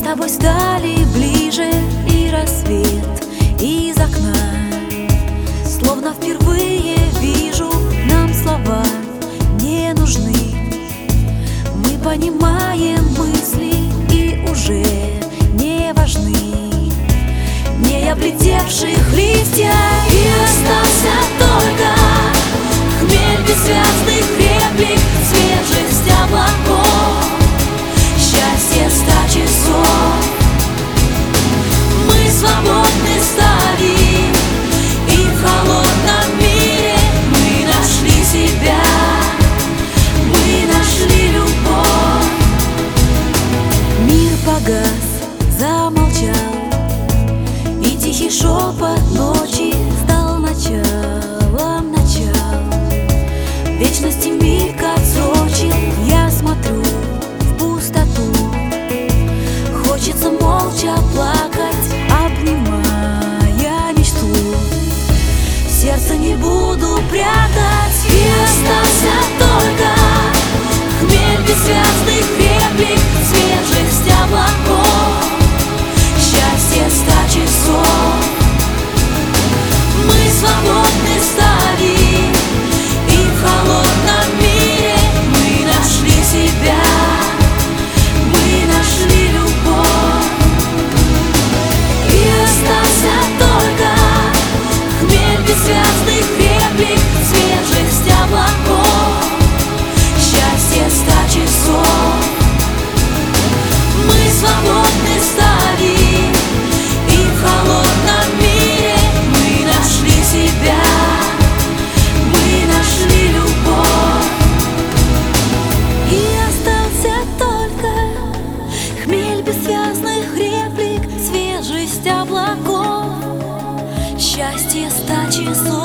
тобой стали ближе, и рассвет из окна. Словно впервые вижу, нам слова не нужны. Мы понимаем мысли и уже не важны. Не облетевших листья, и остался только хмель бессвязных реплик, свежесть облаков, счастье 100 часов. Мы свободны стали, и в холодном мире мы нашли себя, мы нашли любовь. Мир погас, замолчал, и тихий шепот ночи стал началом начал. Вечности миг отсрочил, я смотрю в пустоту. Хочется молча плакать, обнимая мечту. Сердце не буду прятать, и остался только хмель бессвязных реплик, свежесть облаков, счастье 100 часов. Мы свободны стали, и в холодном мире мы нашли себя, мы нашли любовь. И остался только хмель бессвязных реплик, свежесть облаков, счастье 100 часов. Мы свободны стали, и в холодном мире мы нашли себя, мы нашли любовь. И остался только хмель бессвязных реплик, свежесть облаков, счастье 100 часов.